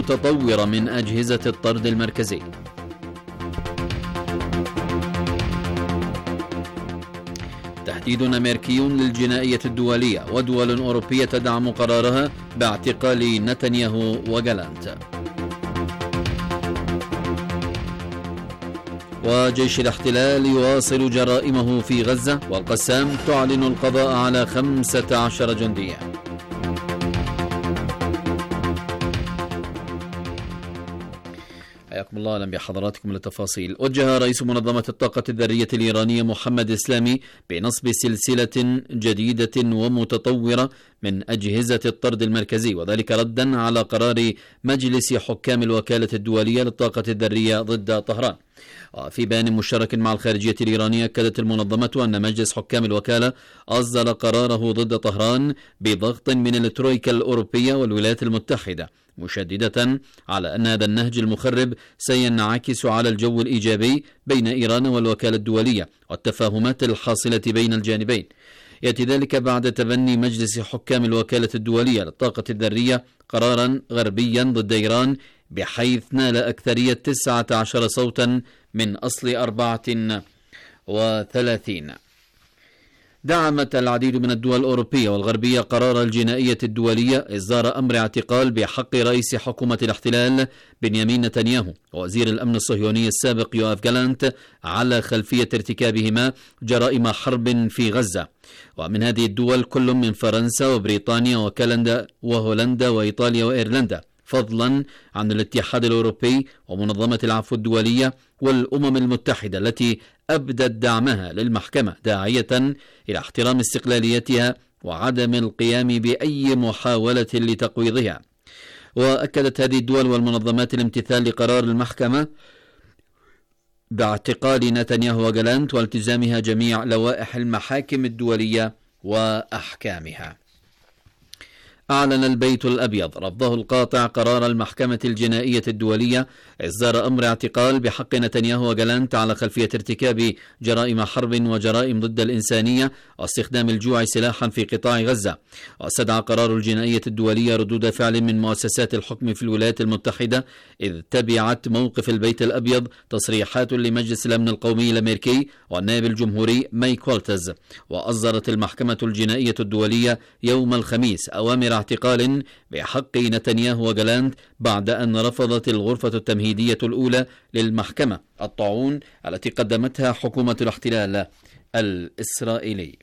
متطورة من أجهزة الطرد المركزي. تهديد أمريكي للجنائية الدولية، ودول أوروبية تدعم قرارها باعتقال نتنياهو وجالانت. وجيش الاحتلال يواصل جرائمه في غزة، والقسام تعلن القضاء على 15 جنديا. حياكم الله، اهلا بحضراتكم للتفاصيل. وجه رئيس منظمة الطاقة الذرية الإيرانية محمد إسلامي بنصب سلسلة جديدة ومتطورة من أجهزة الطرد المركزي، وذلك ردا على قرار مجلس حكام الوكالة الدولية للطاقة الذرية ضد طهران. وفي بيان مشترك مع الخارجية الإيرانية أكدت المنظمة أن مجلس حكام الوكالة أصدر قراره ضد طهران بضغط من الترويكا الأوروبية والولايات المتحدة، مشددة على أن هذا النهج المخرب سينعكس على الجو الإيجابي بين إيران والوكالة الدولية والتفاهمات الحاصلة بين الجانبين. يأتي ذلك بعد تبني مجلس حكام الوكالة الدولية للطاقة الذرية قرارا غربيا ضد إيران، بحيث نال أكثرية 19 صوتا من أصل 34. دعمت العديد من الدول الأوروبية والغربية قرار الجنائية الدولية إصدار أمر اعتقال بحق رئيس حكومة الاحتلال بنيامين نتنياهو ووزير الأمن الصهيوني السابق يوآف جالانت على خلفية ارتكابهما جرائم حرب في غزة. ومن هذه الدول كل من فرنسا وبريطانيا وكندا وهولندا وإيطاليا وإيرلندا، فضلا عن الاتحاد الأوروبي ومنظمة العفو الدولية والأمم المتحدة التي أبدت دعمها للمحكمة، داعية إلى احترام استقلاليتها وعدم القيام بأي محاولة لتقويضها. وأكدت هذه الدول والمنظمات الامتثال لقرار المحكمة باعتقال نتنياهو وجالانت والتزامها جميع لوائح المحاكم الدولية وأحكامها. أعلن البيت الأبيض رفضه القاطع قرار المحكمة الجنائية الدولية إصدار أمر اعتقال بحق نتنياهو وجالانت على خلفية ارتكاب جرائم حرب وجرائم ضد الإنسانية واستخدام الجوع سلاحا في قطاع غزة. واستدعى قرار الجنائية الدولية ردود فعل من مؤسسات الحكم في الولايات المتحدة، إذ تبعت موقف البيت الأبيض تصريحات لمجلس الأمن القومي الأمريكي والنائب الجمهوري مايك والتز. وأصدرت المحكمة الجنائية الدولية يوم الخميس أوامر اعتقال بحق نتنياهو وجالانت بعد أن رفضت الغرفة التمهيدية الأولى للمحكمة الطاعون التي قدمتها حكومة الاحتلال الإسرائيلي.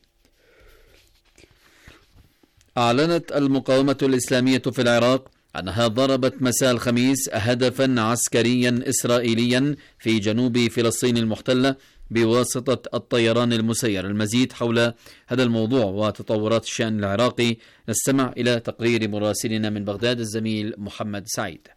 أعلنت المقاومة الإسلامية في العراق أنها ضربت مساء الخميس هدفا عسكريا إسرائيليا في جنوب فلسطين المحتلة بواسطة الطيران المسير. المزيد حول هذا الموضوع وتطورات الشأن العراقي نستمع إلى تقرير مراسلنا من بغداد الزميل محمد سعيد.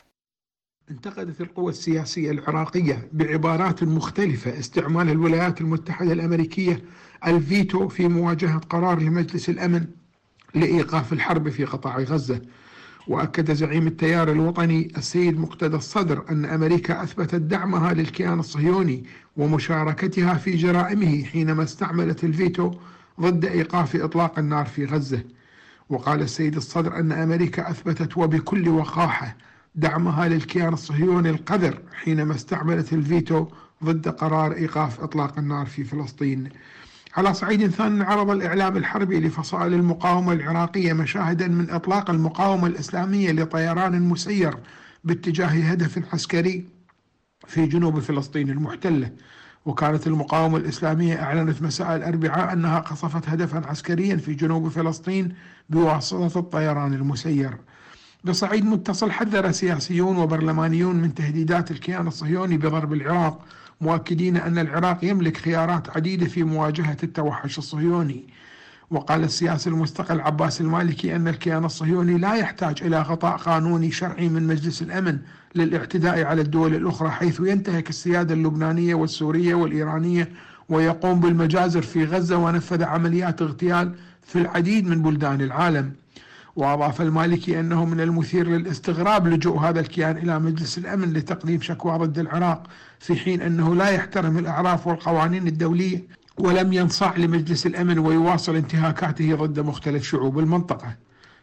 انتقدت القوى السياسية العراقية بعبارات مختلفة استعمال الولايات المتحدة الأمريكية الفيتو في مواجهة قرار لمجلس الأمن لإيقاف الحرب في قطاع غزة. وأكد زعيم التيار الوطني السيد مقتدى الصدر أن أمريكا أثبتت دعمها للكيان الصهيوني ومشاركتها في جرائمه حينما استعملت الفيتو ضد إيقاف إطلاق النار في غزة. وقال السيد الصدر أن أمريكا أثبتت وبكل وقاحة دعمها للكيان الصهيوني القذر حينما استعملت الفيتو ضد قرار إيقاف إطلاق النار في فلسطين. على صعيد ثاني، عرض الإعلام الحربي لفصائل المقاومة العراقية مشاهدا من إطلاق المقاومة الإسلامية لطيران مسير باتجاه هدف عسكري في جنوب فلسطين المحتلة. وكانت المقاومة الإسلامية أعلنت مساء الأربعاء أنها قصفت هدفا عسكريا في جنوب فلسطين بواسطة الطيران المسير. بصعيد متصل، حذر سياسيون وبرلمانيون من تهديدات الكيان الصهيوني بضرب العراق، مؤكدين أن العراق يملك خيارات عديدة في مواجهة التوحش الصهيوني. وقال السياسي المستقل عباس المالكي أن الكيان الصهيوني لا يحتاج إلى غطاء قانوني شرعي من مجلس الأمن للاعتداء على الدول الأخرى، حيث ينتهك السيادة اللبنانية والسورية والإيرانية ويقوم بالمجازر في غزة ونفذ عمليات اغتيال في العديد من بلدان العالم. وأضاف المالكي أنه من المثير للاستغراب لجوء هذا الكيان إلى مجلس الأمن لتقديم شكوى ضد العراق، في حين أنه لا يحترم الأعراف والقوانين الدولية ولم ينصاع لمجلس الأمن ويواصل انتهاكاته ضد مختلف شعوب المنطقة.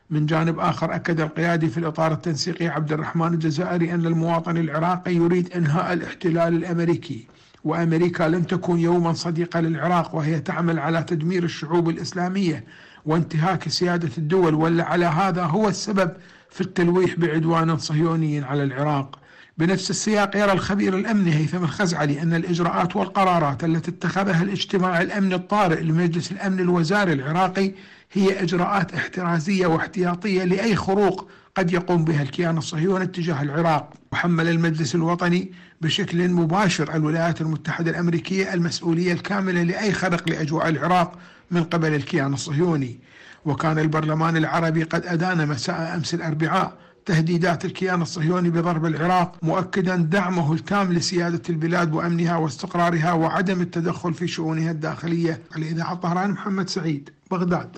من جانب آخر أكد القيادي في الإطار التنسيقي عبد الرحمن الجزائري أن المواطن العراقي يريد إنهاء الاحتلال الأمريكي، وأمريكا لن تكون يوما صديقة للعراق، وهي تعمل على تدمير الشعوب الإسلامية وانتهاك سيادة الدول، ولعل هذا هو السبب في التلويح بعدوان صهيوني على العراق. بنفس السياق يرى الخبير الأمني هيثم الخزعلي أن الإجراءات والقرارات التي اتخذها الاجتماع الأمني الطارئ لمجلس الأمن الوزاري العراقي هي إجراءات احترازية واحتياطية لأي خروق قد يقوم بها الكيان الصهيوني تجاه العراق. وحمل المجلس الوطني بشكل مباشر الولايات المتحدة الأمريكية المسؤولية الكاملة لأي خرق لأجواء العراق من قبل الكيان الصهيوني. وكان البرلمان العربي قد أدان مساء أمس الأربعاء تهديدات الكيان الصهيوني بضرب العراق، مؤكدا دعمه التام لسيادة البلاد وأمنها واستقرارها وعدم التدخل في شؤونها الداخلية. الإذاعة الطهراني، محمد سعيد، بغداد.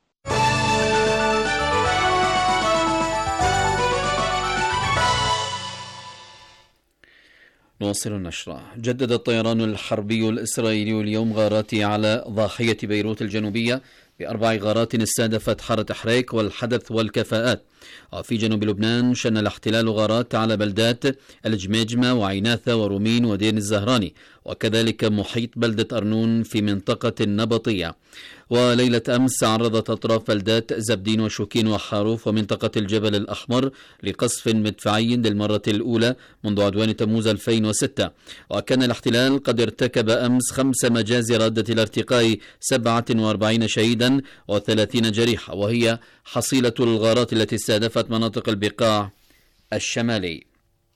نواصل النشرة. جدد الطيران الحربي الإسرائيلي اليوم غاراته على ضاحية بيروت الجنوبية ب4 غارات استهدفت حارة حريك والحدث والكفاءات. وفي جنوب لبنان شن الاحتلال غارات على بلدات الجميجمة وعيناثة ورومين ودين الزهراني، وكذلك محيط بلدة أرنون في منطقة النبطية. وليلة أمس عرضت أطراف بلدات زبدين وشوكين وحاروف ومنطقة الجبل الأحمر لقصف مدفعي للمرة الأولى منذ عدوان تموز 2006. وكان الاحتلال قد ارتكب أمس 5 مجازر أدت إلى ارتقاء 47 شهيدا و30 جريحا، وهي حصيلة الغارات التي استهدفت مناطق البقاع الشمالي.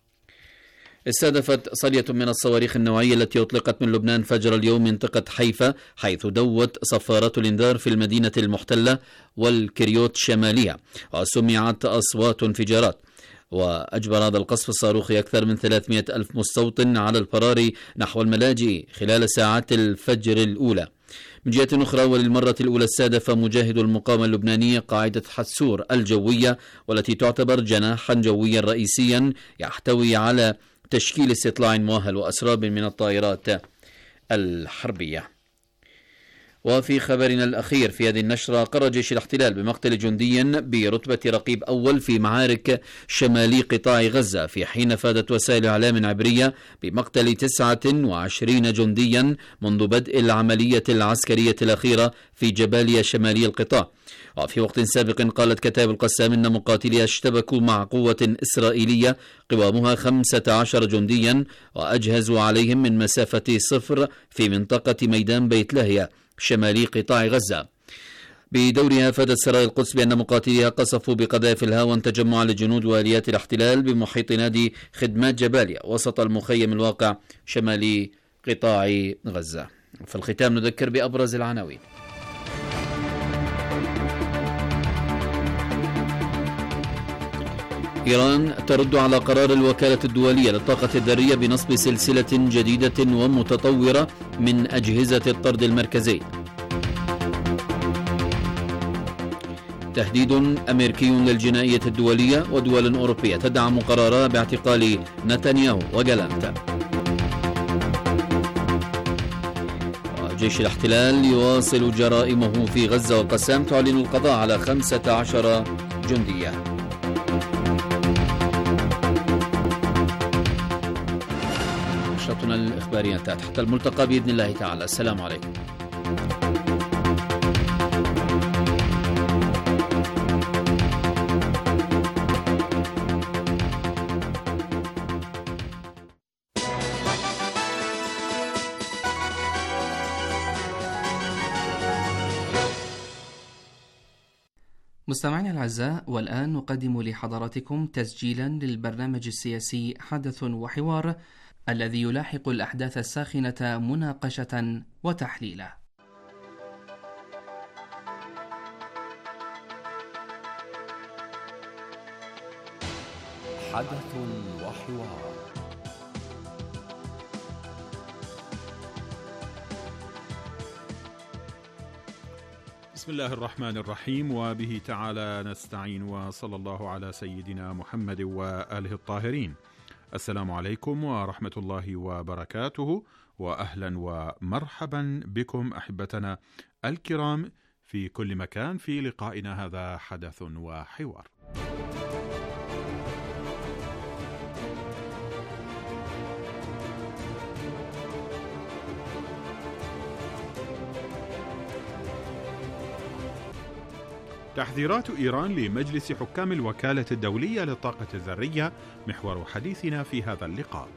استهدفت صلية من الصواريخ النوعية التي أطلقت من لبنان فجر اليوم منطقة حيفا، حيث دوت صفارات الإنذار في المدينة المحتلة والكريوت الشمالية، وسمعت أصوات انفجارات. وأجبر هذا القصف الصاروخي أكثر من 300 ألف مستوطن على الفرار نحو الملاجئ خلال ساعات الفجر الأولى. من جهة أخرى، وللمرة الأولى استهدف مجاهد المقاومة اللبنانية قاعدة حتسور الجوية، والتي تعتبر جناحا جويا رئيسيا يحتوي على تشكيل استطلاع مؤهل وأسراب من الطائرات الحربية. وفي خبرنا الأخير في هذه النشرة، قرر جيش الاحتلال بمقتل جندي برتبة رقيب أول في معارك شمالي قطاع غزة، في حين فادت وسائل إعلام عبرية بمقتل 29 جنديا منذ بدء العملية العسكرية الأخيرة في جباليا شمالي القطاع. وفي وقت سابق قالت كتائب القسام إن مقاتليها اشتبكوا مع قوة إسرائيلية قوامها 15 جنديا وأجهزوا عليهم من مسافة 0 في منطقة ميدان بيت لاهيا شمالي قطاع غزة. بدورها فادت سرايا القدس بأن مقاتليها قصفوا بقذائف الهاون تجمع لجنود واليات الاحتلال بمحيط نادي خدمات جباليا وسط المخيم الواقع شمالي قطاع غزة. في الختام نذكر بأبرز العناوين. إيران ترد على قرار الوكالة الدولية للطاقة الذرية بنصب سلسلة جديدة ومتطورة من أجهزة الطرد المركزي. تهديد أمريكي للجنائية الدولية، ودول أوروبية تدعم قرارها باعتقال نتنياهو وجالانت. جيش الاحتلال يواصل جرائمه في غزة، والقسام تعلن القضاء على 15 جنديا. نشرتنا الإخبارية انتهت، حتى الملتقى بإذن الله تعالى. السلام عليكم. مستمعينا الأعزاء، والآن نقدم لحضراتكم تسجيلا للبرنامج السياسي حدث وحوار، الذي يلاحق الأحداث الساخنة مناقشة وتحليلا. حدث وحوار. بسم الله الرحمن الرحيم، وبه تعالى نستعين، وصلى الله على سيدنا محمد وآله الطاهرين. السلام عليكم ورحمة الله وبركاته، وأهلا ومرحبا بكم أحبتنا الكرام في كل مكان في لقائنا هذا حدث وحوار. تحذيرات إيران لمجلس حكام الوكالة الدولية للطاقة الذرية محور حديثنا في هذا اللقاء.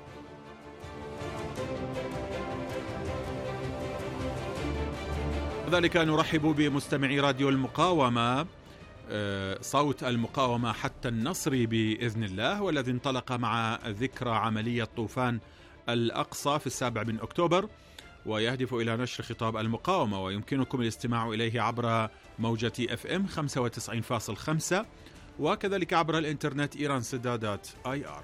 كذلك نرحب بمستمعي راديو المقاومة، صوت المقاومة حتى النصر بإذن الله، والذي انطلق مع ذكرى عملية طوفان الأقصى في 7 أكتوبر، ويهدف إلى نشر خطاب المقاومة، ويمكنكم الاستماع إليه عبر موجة FM 95.5 وكذلك عبر الإنترنت iransida.ir.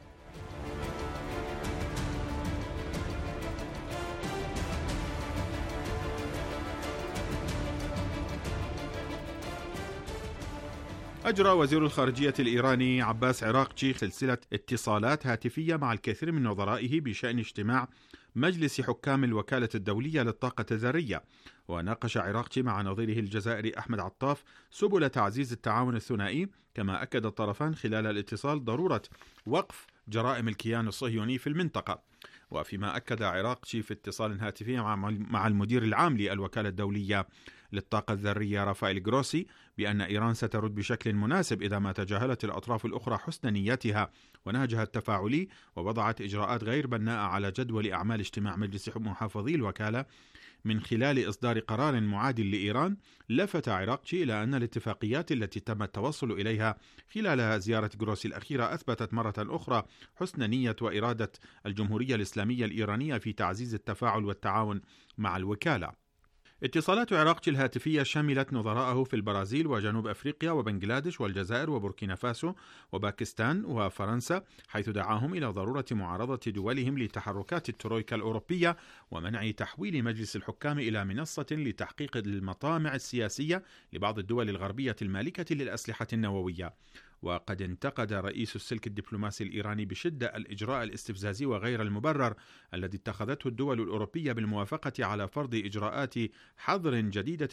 أجرى وزير الخارجية الإيراني عباس عراقجي سلسلة اتصالات هاتفية مع الكثير من نظرائه بشأن اجتماع مجلس حكام الوكالة الدولية للطاقة الذرية، وناقش عراقجي مع نظيره الجزائري أحمد عطاف سبل تعزيز التعاون الثنائي، كما أكد الطرفان خلال الاتصال ضرورة وقف جرائم الكيان الصهيوني في المنطقة. وفيما أكد عراقجي في اتصال هاتفي مع المدير العام للوكالة الدولية للطاقة الذرية رافائيل جروسي بأن إيران سترد بشكل مناسب إذا ما تجاهلت الأطراف الأخرى حسن نيتها ونهجها التفاعلي ووضعت إجراءات غير بناءة على جدول أعمال اجتماع مجلس محافظي الوكالة من خلال إصدار قرار معادل لإيران. لفت عراقجي إلى أن الاتفاقيات التي تم التوصل إليها خلال زيارة جروسي الأخيرة أثبتت مرة أخرى حسن نية وإرادة الجمهورية الإسلامية الإيرانية في تعزيز التفاعل والتعاون مع الوكالة. اتصالات عراقجي الهاتفية شملت نظراءه في البرازيل وجنوب أفريقيا وبنغلاديش والجزائر وبوركينا فاسو وباكستان وفرنسا، حيث دعاهم إلى ضرورة معارضة دولهم لتحركات الترويكا الأوروبية ومنع تحويل مجلس الحكام إلى منصة لتحقيق المطامع السياسية لبعض الدول الغربية المالكة للأسلحة النووية. وقد انتقد رئيس السلك الدبلوماسي الإيراني بشدة الإجراء الاستفزازي وغير المبرر الذي اتخذته الدول الأوروبية بالموافقة على فرض إجراءات حظر جديدة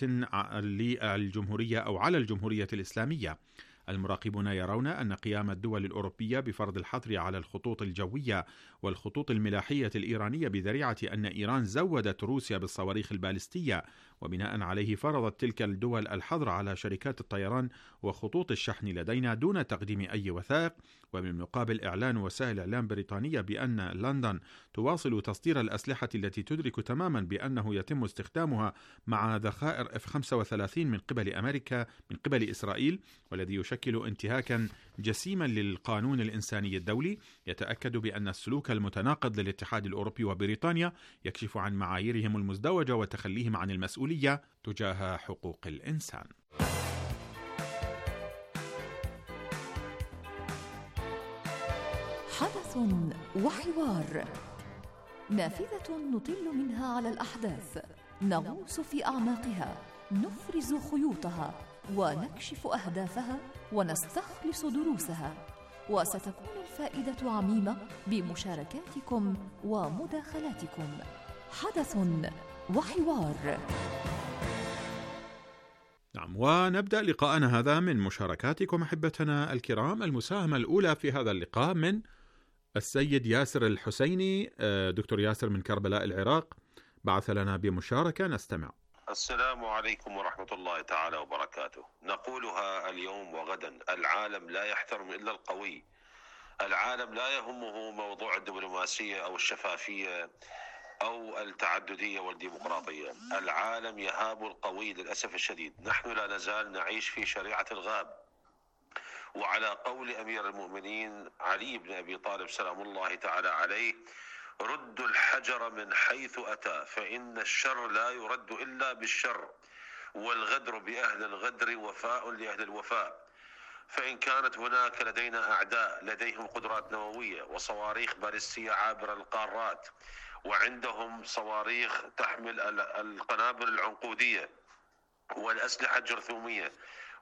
للجمهورية أو على الجمهورية الإسلامية. المراقبون يرون أن قيام الدول الأوروبية بفرض الحظر على الخطوط الجوية والخطوط الملاحية الإيرانية بذريعة أن إيران زودت روسيا بالصواريخ البالستية، وبناء عليه فرضت تلك الدول الحظر على شركات الطيران وخطوط الشحن لدينا دون تقديم أي وثائق. وبالمقابل إعلان وسائل إعلام بريطانية بأن لندن تواصل تصدير الأسلحة التي تدرك تماما بأنه يتم استخدامها مع ذخائر F-35 من قبل أمريكا من قبل إسرائيل، والذي يشكل انتهاكا جسيما للقانون الإنساني الدولي، يتأكد بأن السلوك المتناقض للاتحاد الأوروبي وبريطانيا يكشف عن معاييرهم المزدوجة وتخليهم عن المسؤولية تجاه حقوق الإنسان. حدث وحوار، نافذة نطل منها على الأحداث، نغوص في أعماقها، نفرز خيوطها ونكشف أهدافها ونستخلص دروسها، وستكون الفائدة عميمة بمشاركاتكم ومداخلاتكم. حدث وحوار. نعم، ونبدأ لقاءنا هذا من مشاركاتكم أحبتنا الكرام. المساهمة الأولى في هذا اللقاء من السيد ياسر الحسيني. دكتور ياسر من كربلاء العراق بعث لنا بمشاركة، نستمع. السلام عليكم ورحمة الله تعالى وبركاته. نقولها اليوم وغدا: العالم لا يحترم إلا القوي. العالم لا يهمه موضوع الدبلوماسية أو الشفافية أو التعددية والديمقراطية. العالم يهاب القوي للأسف الشديد. نحن لا نزال نعيش في شريعة الغاب، وعلى قول أمير المؤمنين علي بن أبي طالب سلام الله تعالى عليه: ردوا الحجر من حيث أتى، فإن الشر لا يرد إلا بالشر، والغدر بأهل الغدر وفاء لأهل الوفاء. فإن كانت هناك لدينا أعداء لديهم قدرات نووية وصواريخ باليستية عابرة القارات، وعندهم صواريخ تحمل القنابل العنقودية والأسلحة الجرثومية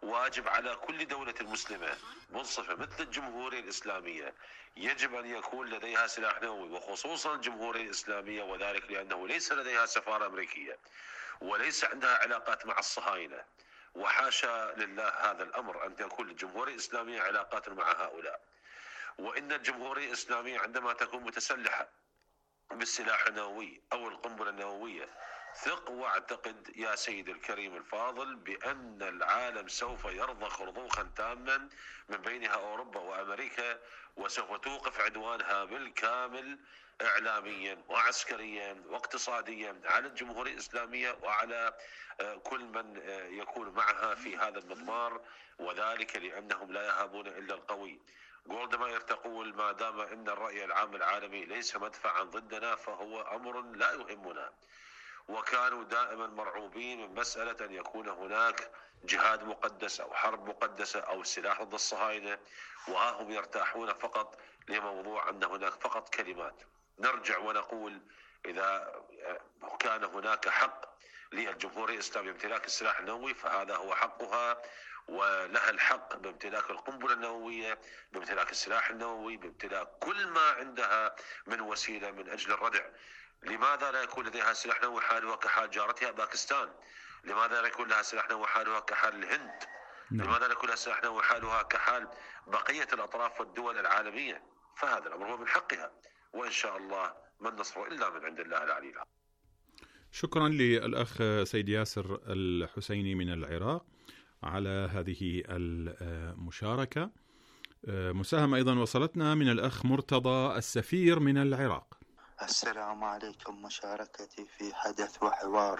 واجب على كل دولة مسلمة منصفة مثل الجمهورية الإسلامية، يجب أن يكون لديها سلاح نووي، وخصوصا الجمهورية الإسلامية، وذلك لأنه ليس لديها سفارة أمريكية وليس عندها علاقات مع الصهاينة، وحاشا لله هذا الأمر أن تكون الجمهورية الإسلامية علاقات مع هؤلاء. وإن الجمهورية الإسلامية عندما تكون متسلحة بالسلاح النووي أو القنبلة النووية، ثق واعتقد يا سيد الكريم الفاضل بأن العالم سوف يرضخ رضوخا تاما، من بينها أوروبا وأمريكا، وسوف توقف عدوانها بالكامل إعلاميا وعسكريا واقتصاديا على الجمهورية الإسلامية وعلى كل من يكون معها في هذا المضمار، وذلك لأنهم لا يهابون إلا القوي. جولدا ماير تقول: ما دام أن الرأي العام العالمي ليس مدفعا ضدنا فهو أمر لا يهمنا. وكانوا دائما مرعوبين من مسألة أن يكون هناك جهاد مقدس أو حرب مقدسة أو سلاح ضد الصهاينة، وهم يرتاحون فقط لموضوع أن هناك فقط كلمات. نرجع ونقول: إذا كان هناك حق للجمهورية الإسلامية بامتلاك السلاح النووي فهذا هو حقها، ولها الحق بامتلاك القنبلة النووية، بامتلاك السلاح النووي، بامتلاك كل ما عندها من وسيلة من أجل الردع. لماذا لا يكون لديها سلاح نووي حالها كحال جارتها باكستان؟ لماذا لا يكون لها سلاح نووي حالها كحال الهند؟ لماذا لا يكون لها سلاح نووي حالها كحال بقية الأطراف والدول العالمية؟ فهذا الأمر هو من حقها، وإن شاء الله ما النصر إلا من عند الله العلي العظيم. شكرا للأخ سيد ياسر الحسيني من العراق على هذه المشاركة. مساهمة أيضا وصلتنا من الأخ مرتضى السفير من العراق. السلام عليكم. مشاركتي في حدث وحوار: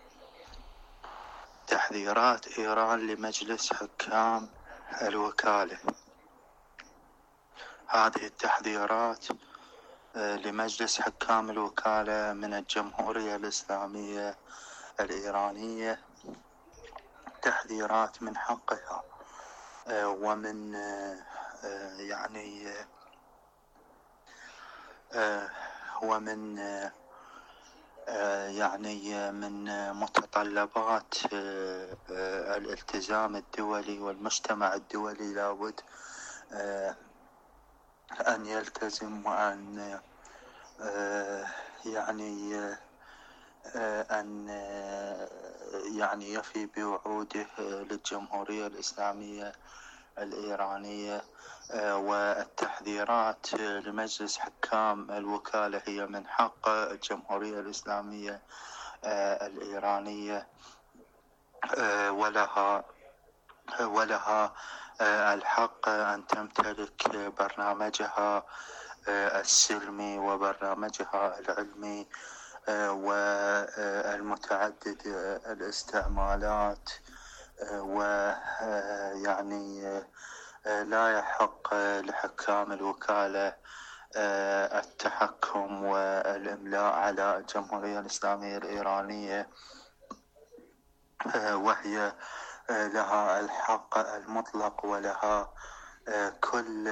تحذيرات إيران لمجلس حكام الوكالة. هذه التحذيرات لمجلس حكام الوكالة من الجمهورية الإسلامية الإيرانية تحذيرات من حقها ومن من متطلبات الالتزام الدولي، والمجتمع الدولي لابد أن يلتزم وأن يفي بوعوده للجمهورية الإسلامية الإيرانية. والتحذيرات لمجلس حكام الوكالة هي من حق الجمهورية الإسلامية الإيرانية، ولها الحق أن تمتلك برنامجها السلمي وبرنامجها العلمي والمتعدد الاستعمالات، لا يحق لحكام الوكالة التحكم والإملاء على الجمهورية الإسلامية الإيرانية، وهي لها الحق المطلق ولها كل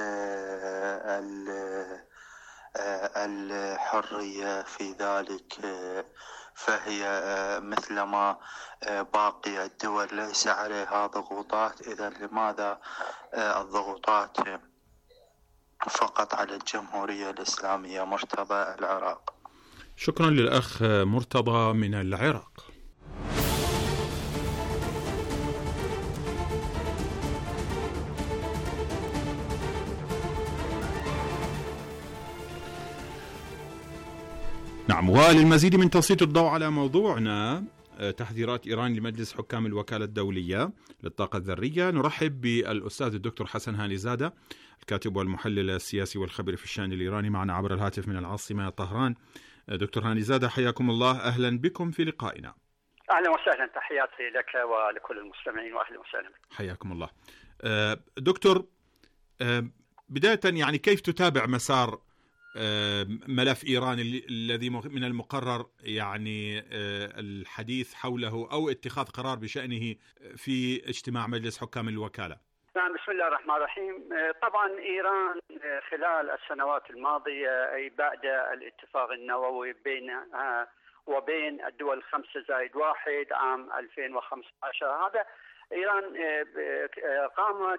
الحرية في ذلك. فهي مثلما باقي الدول ليس عليها ضغوطات، إذا لماذا الضغوطات فقط على الجمهورية الإسلامية؟ مرتضى، العراق. شكرا للأخ مرتضى من العراق. نعم، وللمزيد من تسليط الضوء على موضوعنا تحذيرات إيران لمجلس حكام الوكالة الدولية للطاقة الذرية، نرحب بالأستاذ الدكتور حسن هانيزادة، الكاتب والمحلل السياسي والخبير في الشأن الإيراني، معنا عبر الهاتف من العاصمة طهران. دكتور هانيزادة، حياكم الله، أهلا بكم في لقائنا. أهلا وسهلا، تحياتي لك ولكل المستمعين، وأهلا وسهلا. حياكم الله. دكتور، بداية يعني كيف تتابع مسار ملف إيران الذي من المقرر يعني الحديث حوله أو اتخاذ قرار بشأنه في اجتماع مجلس حكام الوكالة؟ نعم، بسم الله الرحمن الرحيم. طبعا إيران خلال السنوات الماضية أي بعد الاتفاق النووي بينها وبين الدول 5+1 عام 2015، هذا إيران قامت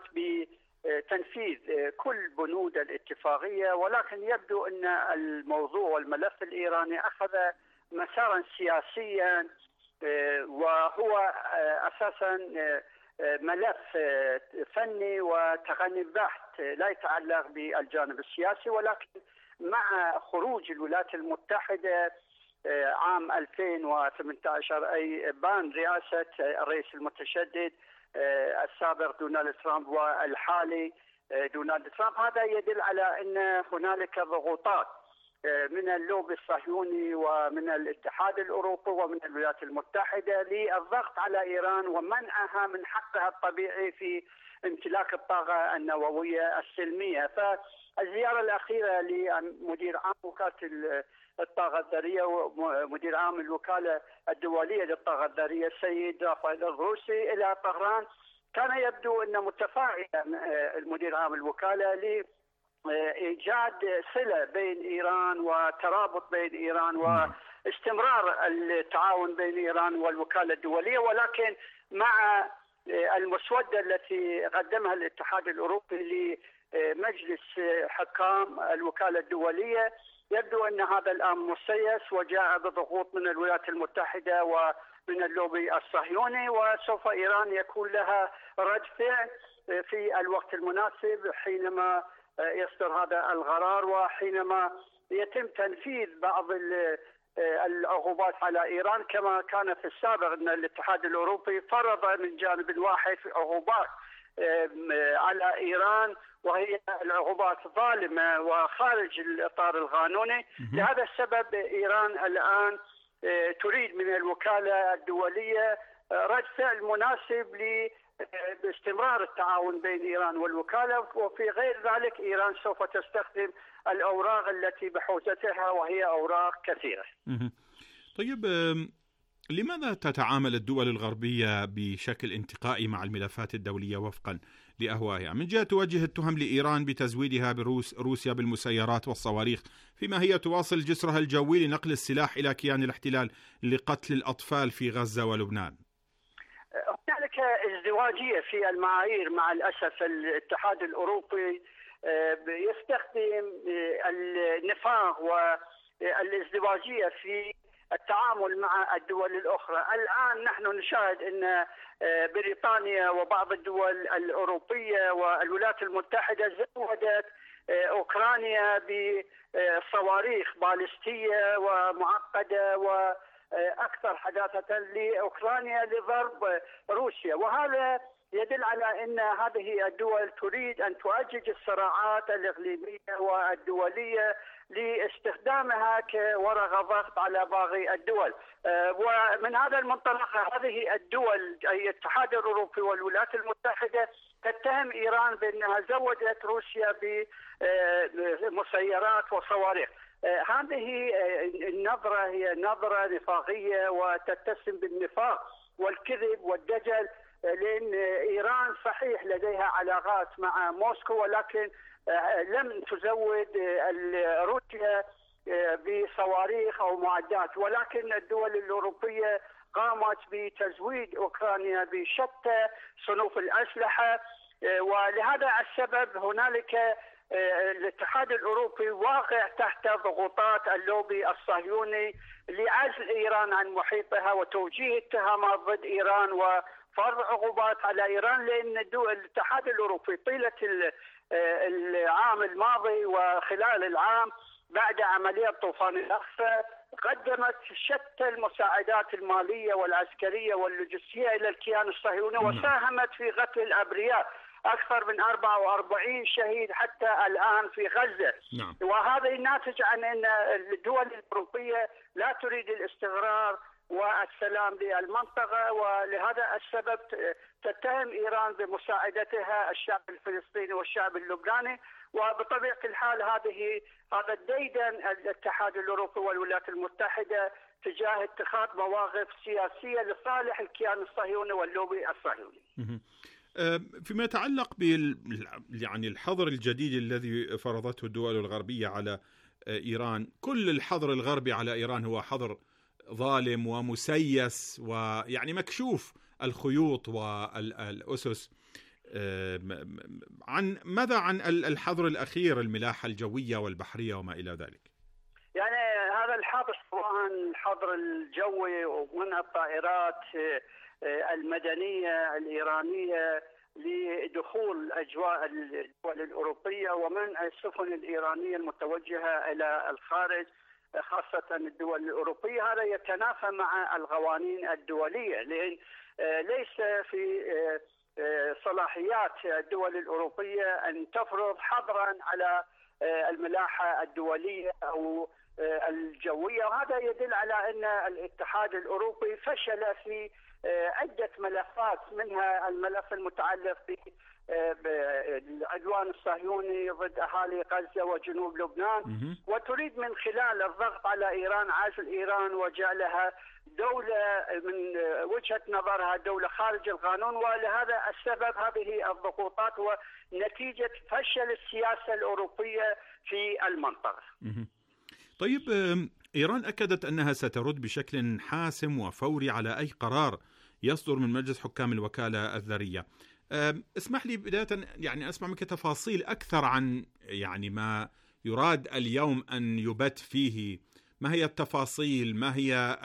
بتنفيذ كل بنود الاتفاقية، ولكن يبدو أن الموضوع والملف الإيراني أخذ مسارا سياسيا، وهو أساسا ملف فني وتقني بحت لا يتعلق بالجانب السياسي. ولكن مع خروج الولايات المتحدة عام 2018 أي بان رئاسة الرئيس المتشدد السابق دونالد ترامب والحالي دونالد ترامب، هذا يدل على أن هنالك ضغوطات من اللوبي الصهيوني ومن الاتحاد الأوروبي ومن الولايات المتحدة للضغط على إيران ومنعها من حقها الطبيعي في امتلاك الطاقة النووية السلمية. فالزيارة الأخيرة لمدير عام وكالة الطاقة الذرية ومدير عام الوكالة الدولية للطاقة الذرية السيد رافائيل الغروسي إلى طهران كان يبدو أن متفاعلا المدير عام الوكالة إيجاد صلة بين إيران وترابط بين إيران واستمرار التعاون بين إيران والوكالة الدولية، ولكن مع المسودة التي قدمها الاتحاد الأوروبي لمجلس حكام الوكالة الدولية يبدو أن هذا الآن مسيس وجاء بضغوط من الولايات المتحدة ومن اللوبي الصهيوني، وسوف إيران يكون لها رد فعل في الوقت المناسب حينما يصدر هذا القرار وحينما يتم تنفيذ بعض العقوبات على إيران، كما كان في السابق أن الاتحاد الأوروبي فرض من جانب واحد عقوبات على إيران وهي العقوبات ظالمة وخارج الإطار القانوني. لهذا السبب إيران الآن تريد من الوكالة الدولية رد فعل مناسب باستمرار التعاون بين إيران والوكالة، وفي غير ذلك إيران سوف تستخدم الأوراق التي بحوزتها وهي أوراق كثيرة. طيب، لماذا تتعامل الدول الغربية بشكل انتقائي مع الملفات الدولية وفقا لأهوائها؟ من جهة توجه التهم لإيران بتزويدها روسيا بالمسيرات والصواريخ، فيما هي تواصل جسرها الجوي لنقل السلاح إلى كيان الاحتلال لقتل الأطفال في غزة ولبنان. هنالك ازدواجية في المعايير مع الأسف. الاتحاد الأوروبي يستخدم النفاق والازدواجية في التعامل مع الدول الأخرى. الآن نحن نشاهد أن بريطانيا وبعض الدول الأوروبية والولايات المتحدة زودت أوكرانيا بصواريخ باليستية ومعقدة وأكثر حداثة لأوكرانيا لضرب روسيا، وهذا يدل على أن هذه الدول تريد أن تؤجج الصراعات الإقليمية والدولية لاستخدامها كورقة ضغط على باقي الدول. ومن هذا المنطلق هذه الدول أي الاتحاد الأوروبي والولايات المتحدة تتهم إيران بأنها زودت روسيا بمسيرات وصواريخ. هذه النظرة هي نظرة نفاقية وتتسم بالنفاق والكذب والدجل، لأن إيران صحيح لديها علاقات مع موسكو ولكن لم تزود روسيا بصواريخ أو معدات، ولكن الدول الأوروبية قامت بتزويد أوكرانيا بشتى صنوف الأسلحة. ولهذا السبب هنالك الاتحاد الأوروبي واقع تحت ضغوطات اللوبي الصهيوني لعزل إيران عن محيطها وتوجيه اتهامات ضد إيران وفرض عقوبات على إيران، لأن الاتحاد الأوروبي طيلة العام الماضي وخلال العام بعد عملية طوفان الأقصى قدمت شتى المساعدات المالية والعسكرية واللوجستية إلى الكيان الصهيوني وساهمت في قتل الأبرياء، أكثر من 44 شهيد حتى الآن في غزة. وهذا الناتج عن أن الدول الأوروبية لا تريد الاستقرار والسلام للمنطقة، ولهذا السبب تتهم إيران بمساعدتها الشعب الفلسطيني والشعب اللبناني. وبطبيعة الحال هذا الديدن الاتحاد الأوروبي والولايات المتحدة تجاه اتخاذ مواقف سياسية لصالح الكيان الصهيوني واللوبي الصهيوني. فيما يتعلق يعني الحظر الجديد الذي فرضته الدول الغربية على إيران، كل الحظر الغربي على إيران هو حظر ظالم ومسيس ويعني مكشوف الخيوط والأسس. ماذا عن الحظر الأخير، الملاحة الجوية والبحرية وما إلى ذلك؟ يعني هذا الحظر سواء الحظر الجوي ومنع الطائرات المدنية الإيرانية لدخول أجواء الدول الأوروبية ومنع السفن الإيرانية المتوجهة إلى الخارج خاصة الدول الأوروبية، هذا يتنافى مع القوانين الدولية، لأن ليس في صلاحيات الدول الأوروبية أن تفرض حظرا على الملاحة الدولية أو الجوية. وهذا يدل على أن الاتحاد الأوروبي فشل في عدة ملفات، منها الملف المتعلق بالعدوان الصهيوني ضد أهالي غزة وجنوب لبنان، وتريد من خلال الضغط على إيران عزل إيران وجعلها دولة من وجهة نظرها دولة خارج القانون. ولهذا السبب هذه الضغوطات ونتيجة فشل السياسة الأوروبية في المنطقة. طيب، إيران أكدت أنها سترد بشكل حاسم وفوري على أي قرار يصدر من مجلس حكام الوكالة الذرية. اسمح لي بداية يعني أسمع منك تفاصيل أكثر عن يعني ما يراد اليوم أن يبت فيه. ما هي التفاصيل؟ ما هي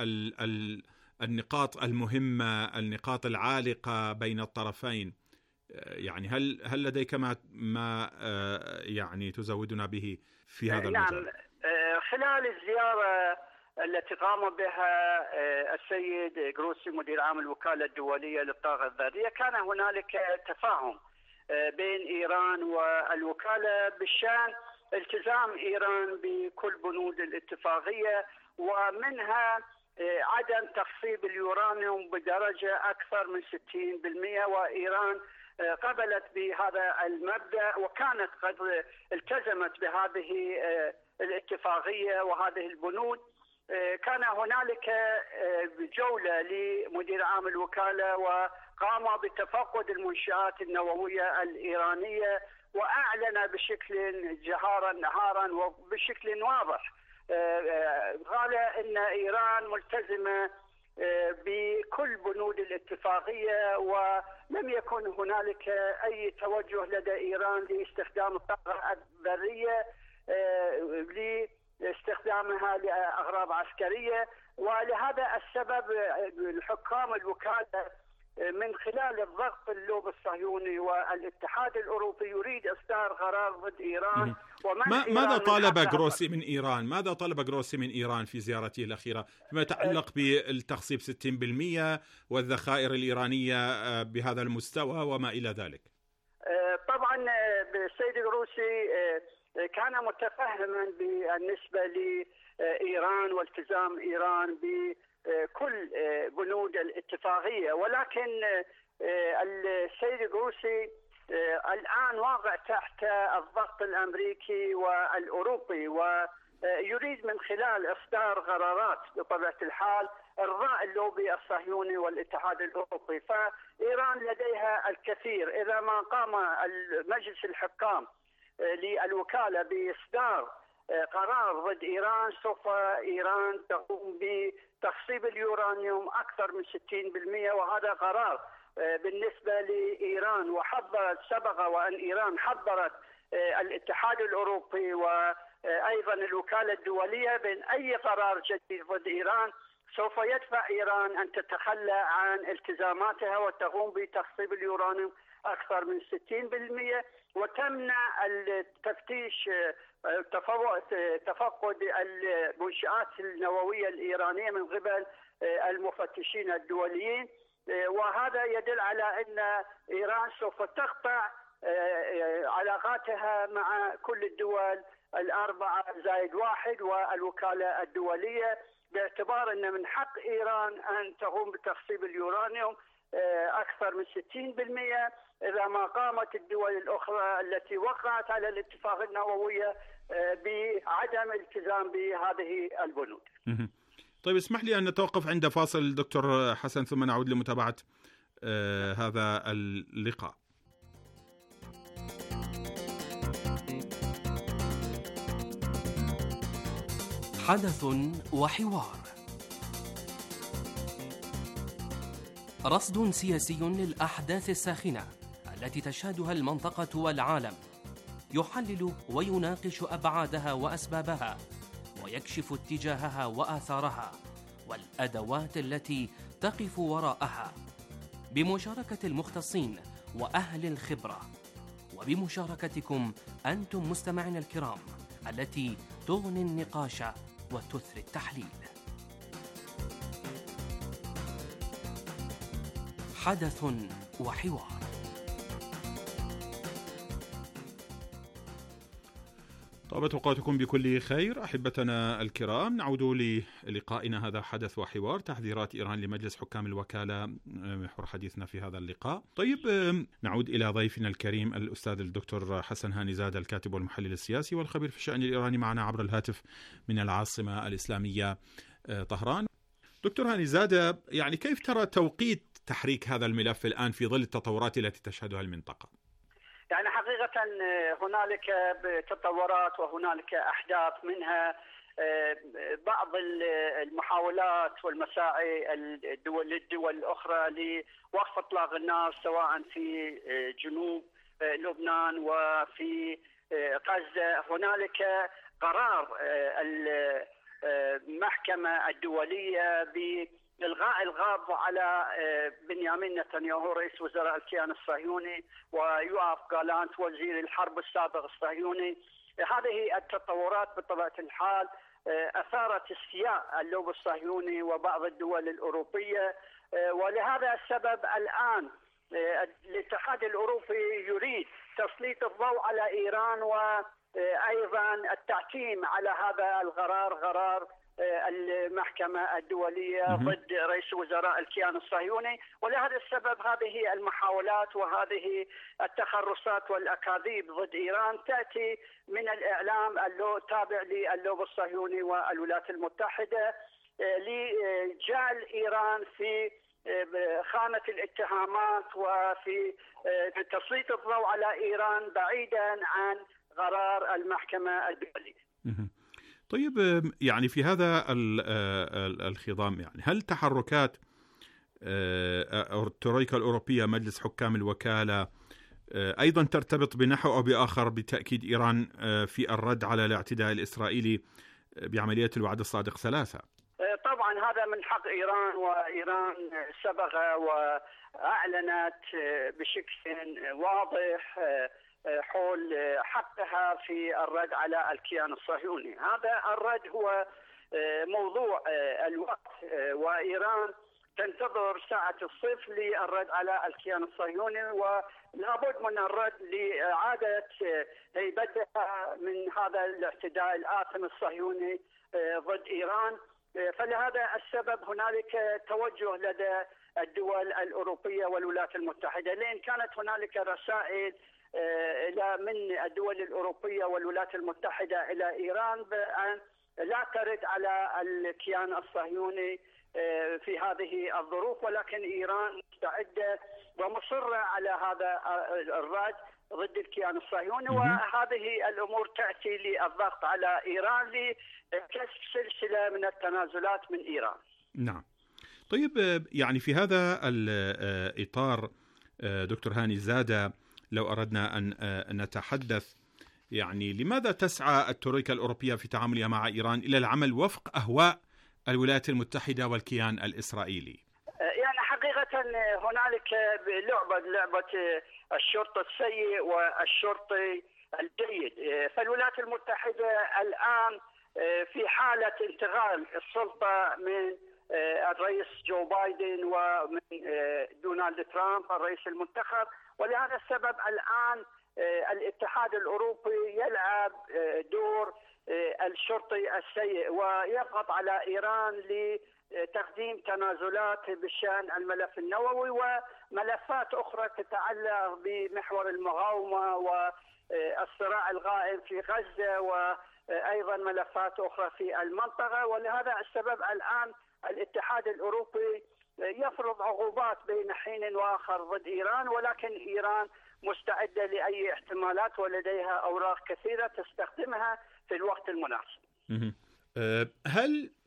النقاط المهمة، النقاط العالقة بين الطرفين؟ يعني هل لديك ما يعني تزودنا به في هذا المجال؟ نعم، خلال الزيارة التي قام بها السيد جروسي مدير عام الوكالة الدولية للطاقة الذرية، كان هنالك تفاهم بين إيران والوكالة بشأن التزام إيران بكل بنود الاتفاقية، ومنها عدم تخصيب اليورانيوم بدرجة أكثر من 60%، وإيران قبلت بهذا المبدأ وكانت قد التزمت بهذه الاتفاقية وهذه البنود. كان هنالك جولة لمدير عام الوكالة وقام بتفقد المنشآت النووية الإيرانية، وأعلن بشكل جهارا نهارا وبشكل واضح، قال إن إيران ملتزمة بكل بنود الاتفاقية، ولم يكن هنالك أي توجه لدى إيران لاستخدام الطاقة الذرية لاستخدامها لأغراض عسكرية. ولهذا السبب الحكام الوكالة من خلال الضغط اللوب الصهيوني والاتحاد الأوروبي يريد إصدار قرار ضد إيران. ماذا طالب جروسي من إيران؟ ماذا طلب جروسي من إيران في زيارته الأخيرة فيما يتعلق بالتخصيب 60% والذخائر الإيرانية بهذا المستوى وما إلى ذلك؟ طبعا السيد جروسي كان متفهما بالنسبة لإيران والتزام إيران بكل بنود الاتفاقية، ولكن السيد جروسي الآن واقع تحت الضغط الأمريكي والأوروبي، ويريد من خلال إصدار قرارات بطبيعة الحال إرضاء اللوبي الصهيوني والاتحاد الأوروبي. فإيران لديها الكثير، إذا ما قام مجلس الحكام للوكالة بإصدار قرار ضد إيران سوف إيران تقوم بتخصيب اليورانيوم أكثر من 60%، وهذا قرار بالنسبة لإيران. وحذرت سبق وأن إيران حذرت الاتحاد الأوروبي وأيضا الوكالة الدولية بأن أي قرار جديد ضد إيران سوف يدفع إيران أن تتخلى عن التزاماتها وتقوم بتخصيب اليورانيوم أكثر من 60%، وتمنع التفتيش تفقد المنشآت النووية الإيرانية من قبل المفتشين الدوليين. وهذا يدل على أن إيران سوف تقطع علاقاتها مع كل الدول 4+1 والوكالة الدولية، باعتبار أن من حق إيران أن تقوم بتخصيب اليورانيوم أكثر من 60% إذا ما قامت الدول الأخرى التي وقعت على الاتفاق النووية بعدم الالتزام بهذه البنود. طيب، اسمح لي أن نتوقف عند فاصل دكتور حسن ثم نعود لمتابعة هذا اللقاء. حدث وحوار. رصد سياسي للأحداث الساخنة التي تشهدها المنطقة والعالم، يحلل ويناقش أبعادها وأسبابها، ويكشف اتجاهها وآثارها والأدوات التي تقف وراءها، بمشاركة المختصين وأهل الخبرة، وبمشاركتكم أنتم مستمعين الكرام التي تغني النقاش وتثري التحليل. حدث وحوار. طابت أوقاتكم بكل خير أحبتنا الكرام. نعود للقائنا هذا حدث وحوار، تحذيرات إيران لمجلس حكام الوكالة، محور حديثنا في هذا اللقاء. طيب نعود إلى ضيفنا الكريم الأستاذ الدكتور حسن هانيزاد، الكاتب والمحلل السياسي والخبير في الشأن الإيراني، معنا عبر الهاتف من العاصمة الإسلامية طهران. دكتور هانيزاد، يعني كيف ترى توقيت تحريك هذا الملف الآن في ظل التطورات التي تشهدها المنطقة؟ يعني حقيقة هنالك تطورات وهنالك أحداث، منها بعض المحاولات والمساعي للدول الأخرى لوقف إطلاق النار، سواء في جنوب لبنان وفي غزة. هنالك قرار المحكمة الدولية إلغاء الغض على بنيامين نتنياهو رئيس وزراء الكيان الصهيوني ويوآف غالانت وزير الحرب السابق الصهيوني. هذه التطورات بطبيعة الحال أثارت استياء اللوبي الصهيوني وبعض الدول الأوروبية، ولهذا السبب الآن الاتحاد الأوروبي يريد تسليط الضوء على إيران، وأيضا التعتيم على هذا القرار، قرار المحكمة الدولية ضد رئيس وزراء الكيان الصهيوني. ولهذا السبب هذه المحاولات وهذه التخرصات والأكاذيب ضد إيران تأتي من الإعلام التابع للوبي الصهيوني والولايات المتحدة لجعل إيران في خانة الاتهامات وفي تسليط الضوء على إيران بعيدا عن قرار المحكمة الدولية. طيب يعني في هذا الخضام، يعني هل تحركات الترويكا الأوروبية مجلس حكام الوكالة أيضا ترتبط بنحو أو بآخر بتأكيد إيران في الرد على الاعتداء الإسرائيلي بعملية الوعد الصادق 3؟ طبعا هذا من حق إيران، وإيران سبق وأعلنت بشكل واضح حول حقها في الرد على الكيان الصهيوني. هذا الرد هو موضوع الوقت، وإيران تنتظر ساعة الصفر للرد على الكيان الصهيوني، ولابد من الرد لإعادة هيبتها من هذا الاعتداء الآثم الصهيوني ضد إيران. فلهذا السبب هنالك توجه لدى الدول الأوروبية والولايات المتحدة، لأن كانت هنالك رسائل من الدول الأوروبية والولايات المتحدة إلى إيران بأن لا ترد على الكيان الصهيوني في هذه الظروف، ولكن إيران مستعدة ومصرة على هذا الرد ضد الكيان الصهيوني. وهذه الأمور تأتي للضغط على إيران لكسب سلسلة من التنازلات من إيران. نعم. طيب يعني في هذا الإطار دكتور هانيزاد، لو أردنا أن نتحدث، يعني لماذا تسعى الترويكا الأوروبية في تعاملها مع إيران إلى العمل وفق أهواء الولايات المتحدة والكيان الإسرائيلي؟ يعني حقيقة هنالك لعبة الشرطي السيء والشرطي الجيد. فالولايات المتحدة الآن في حالة انتقال السلطة من الرئيس جو بايدن ومن دونالد ترامب الرئيس المنتخب، ولهذا السبب الآن الاتحاد الأوروبي يلعب دور الشرطي السيء ويضغط على إيران لتقديم تنازلات بشأن الملف النووي وملفات أخرى تتعلق بمحور المقاومة والصراع القائم في غزة، وأيضا ملفات أخرى في المنطقة. ولهذا السبب الآن الاتحاد الأوروبي يفرض عقوبات بين حين وآخر ضد إيران، ولكن إيران مستعدة لأي احتمالات ولديها أوراق كثيرة تستخدمها في الوقت المناسب. هل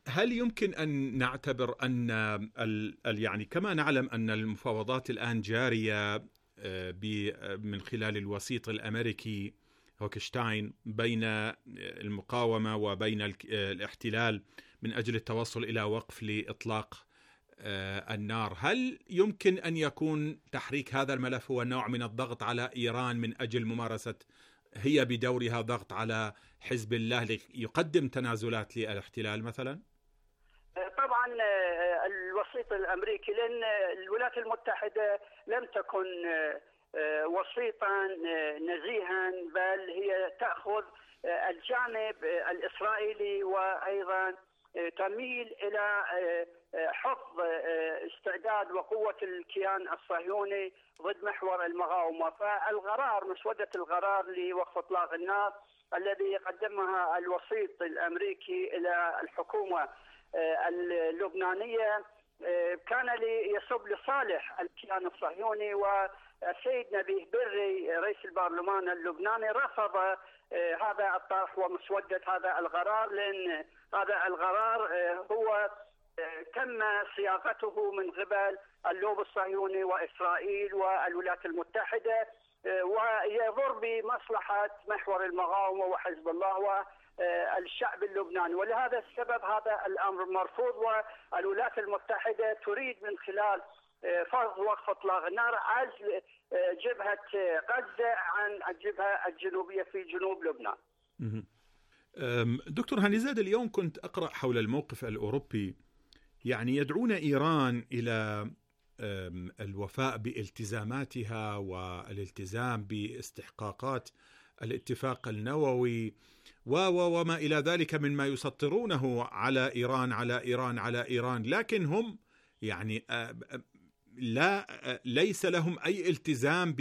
هل يمكن أن نعتبر أن يعني كما نعلم أن المفاوضات الآن جارية من خلال الوسيط الأمريكي هوكشتاين بين المقاومة وبين الاحتلال من أجل التوصل إلى وقف لإطلاق النار، هل يمكن أن يكون تحريك هذا الملف هو نوع من الضغط على إيران من أجل ممارسة هي بدورها ضغط على حزب الله ليقدم تنازلات للاحتلال مثلا؟ طبعا الوسيط الأمريكي، لأن الولايات المتحدة لم تكن وسيطا نزيها، بل هي تأخذ الجانب الإسرائيلي وأيضا تميل إلى حفظ استعداد وقوة الكيان الصهيوني ضد محور المقاومة. فالقرار، مسودة القرار لوقف إطلاق النار الذي قدمها الوسيط الأمريكي إلى الحكومة اللبنانية كان يصب لصالح الكيان الصهيوني، والسيد نبيه بري رئيس البرلمان اللبناني رفض هذا الطرح ومسودة هذا القرار، لأن هذا القرار هو تم صياغته من قبل اللوبي الصهيوني وإسرائيل والولايات المتحدة، ويضر بمصلحة محور المقاومة وحزب الله والشعب اللبناني. ولهذا السبب هذا الأمر مرفوض، والولايات المتحدة تريد من خلال فرض وقف إطلاق النار عزل جبهة غزة عن الجبهة الجنوبية في جنوب لبنان. دكتور هانيزاد، اليوم كنت أقرأ حول الموقف الأوروبي، يعني يدعون إيران إلى الوفاء بالتزاماتها والالتزام باستحقاقات الاتفاق النووي وما إلى ذلك مما يسطرونه على إيران، لكن هم يعني ليس لهم أي التزام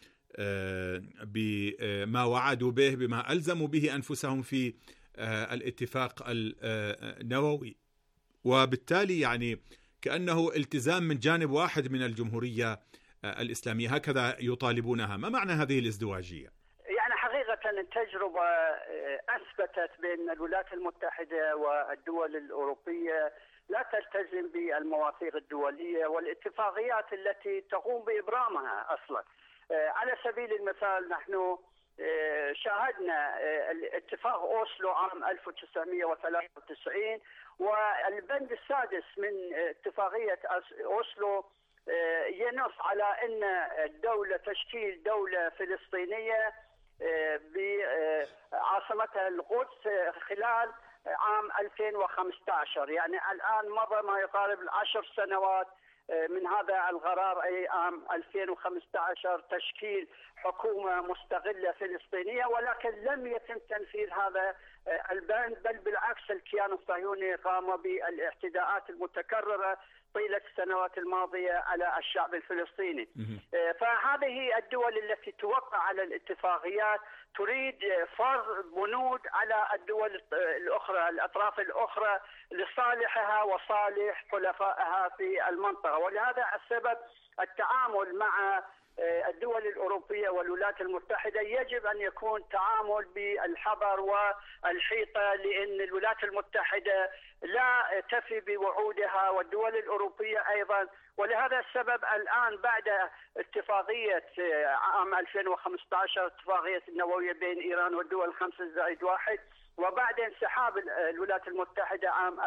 بما وعدوا به، بما ألزموا به أنفسهم في الاتفاق النووي، وبالتالي يعني كأنه التزام من جانب واحد من الجمهورية الإسلامية، هكذا يطالبونها. ما معنى هذه الازدواجية؟ يعني حقيقة التجربة أثبتت بأن الولايات المتحدة والدول الأوروبية لا تلتزم بالمواثيق الدولية والاتفاقيات التي تقوم بإبرامها أصلا. على سبيل المثال نحن شاهدنا الاتفاق أوسلو عام 1993، والبند السادس من اتفاقية أوسلو ينص على أن الدولة تشكيل دولة فلسطينية بعاصمتها القدس خلال عام 2015. يعني الآن مضى ما يقارب 10 سنوات من هذا القرار، أي عام 2015 تشكيل حكومة مستقلة فلسطينية، ولكن لم يتم تنفيذ هذا البند، بل بالعكس الكيان الصهيوني قام بالاعتداءات المتكررة طيلة السنوات الماضية على الشعب الفلسطيني. فهذه الدول التي توقع على الاتفاقيات تريد فرض بنود على الدول الأخرى، الأطراف الأخرى، لصالحها وصالح حلفائها في المنطقة. ولهذا السبب التعامل مع الدول الأوروبية والولايات المتحدة يجب أن يكون تعامل بالحذر والحيطة، لأن الولايات المتحدة لا تفي بوعودها والدول الأوروبية أيضا. ولهذا السبب الآن بعد اتفاقية عام 2015 اتفاقية النووية بين إيران والدول 5+1، وبعد انسحاب الولايات المتحدة عام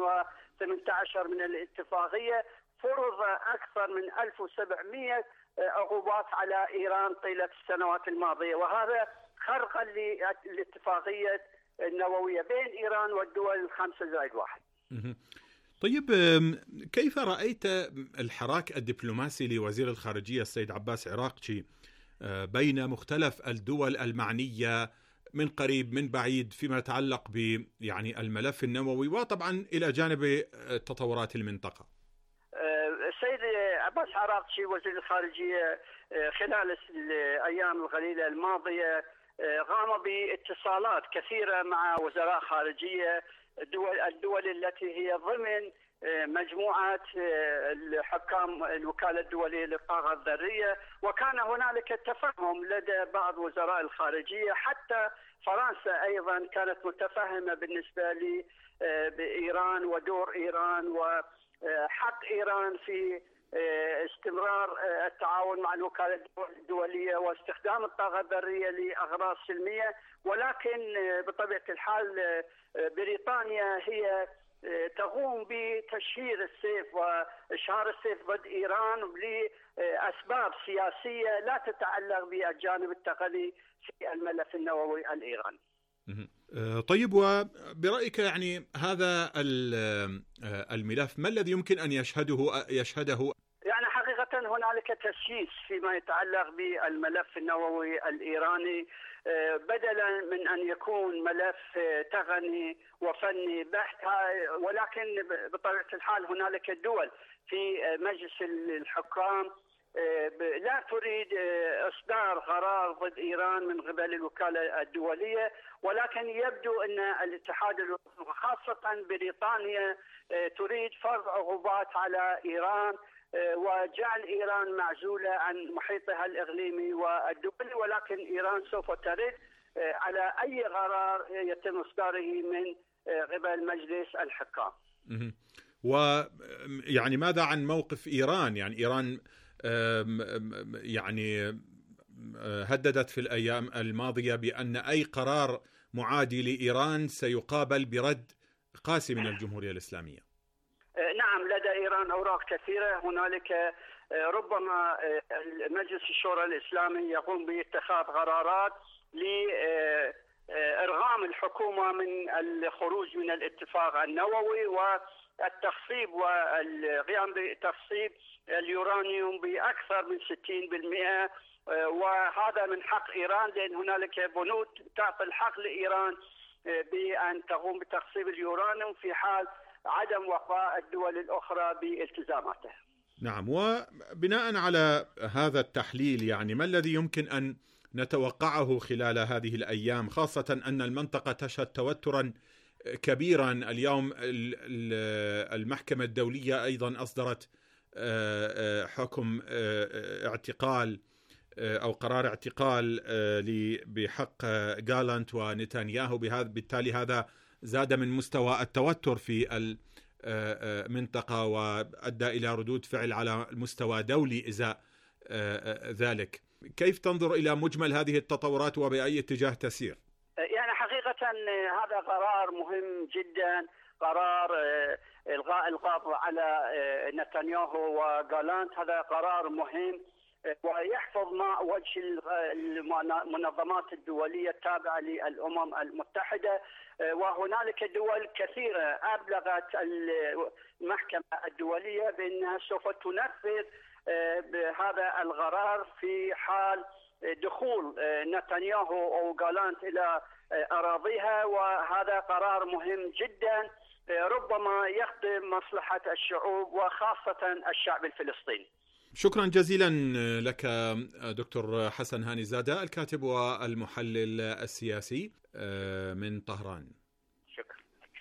2018 من الاتفاقية، فرض أكثر من 1700 عقوبات على إيران طيلة السنوات الماضية، وهذا خرقا للاتفاقية النووية بين إيران والدول 5+1. طيب، كيف رأيت الحراك الدبلوماسي لوزير الخارجية السيد عباس عراقجي بين مختلف الدول المعنية من قريب من بعيد فيما يتعلق ب يعني الملف النووي، وطبعا إلى جانب تطورات المنطقة؟ السيد عباس عراقجي وزير الخارجية خلال الأيام القليلة الماضية قام باتصالات كثيرة مع وزراء خارجية الدول التي هي ضمن مجموعة الحكام الوكالة الدولية للطاقة الذرية، وكان هنالك تفاهم لدى بعض وزراء الخارجية حتى فرنسا أيضا كانت متفهمة بالنسبة لي بإيران ودور إيران وحق إيران في استمرار التعاون مع الوكالة الدولية واستخدام الطاقة الذرية لأغراض سلمية. ولكن بطبيعة الحال بريطانيا هي تقوم بتشهير السيف وإشهار السيف ضد إيران لأسباب سياسية لا تتعلق بالجانب التقني في الملف النووي الإيراني. طيب، وبرأيك يعني هذا الملف ما الذي يمكن أن يشهده؟ يعني حقيقة هنالك تسييس فيما يتعلق بالملف النووي الإيراني، بدلا من أن يكون ملف تقني وفني بحت، ولكن بطبيعة الحال هنالك دول في مجلس الحكام لا تريد إصدار قرار ضد إيران من قبل الوكالة الدولية، ولكن يبدو أن الاتحاد الأوروبي وخاصة بريطانيا تريد فرض عقوبات على إيران وجعل إيران معزولة عن محيطها الإقليمي والدولي، ولكن إيران سوف ترد على أي قرار يتم إصداره من قبل مجلس الحكام. ويعني ماذا عن موقف إيران؟ يعني إيران يعني هددت في الأيام الماضية بأن أي قرار معادي لإيران سيقابل برد قاسي من الجمهورية الإسلامية. نعم، لدى إيران أوراق كثيرة. هنالك ربما مجلس الشورى الإسلامي يقوم باتخاذ قرارات لإرغام الحكومة من الخروج من الاتفاق النووي والتخصيب والقيام بتخصيب اليورانيوم بأكثر من 60%، وهذا من حق إيران، لأن هنالك بنود تعطي الحق لإيران بأن تقوم بتخصيب اليورانيوم في حال عدم وفاء الدول الأخرى بالتزاماتها. نعم، وبناء على هذا التحليل يعني ما الذي يمكن أن نتوقعه خلال هذه الأيام، خاصة أن المنطقة تشهد توترا كبيرا؟ اليوم المحكمة الدولية أيضا أصدرت حكم اعتقال أو قرار اعتقال بحق جالانت ونتنياهو. بالتالي هذا زاد من مستوى التوتر في المنطقة وأدى إلى ردود فعل على مستوى دولي إزاء ذلك. كيف تنظر إلى مجمل هذه التطورات وبأي اتجاه تسير؟ يعني حقيقة هذا قرار مهم جدا، قرار إلغاء القبض على نتنياهو وجالانت، هذا قرار مهم ويحفظ مع وجه المنظمات الدولية التابعة للأمم المتحدة. وهنالك دول كثيرة أبلغت المحكمة الدولية بأنها سوف تنفذ هذا القرار في حال دخول نتنياهو أو جالانت إلى أراضيها، وهذا قرار مهم جدا ربما يخدم مصلحة الشعوب وخاصة الشعب الفلسطيني. شكرا جزيلا لك دكتور حسن هاني زادة، الكاتب والمحلل السياسي من طهران. شكرا.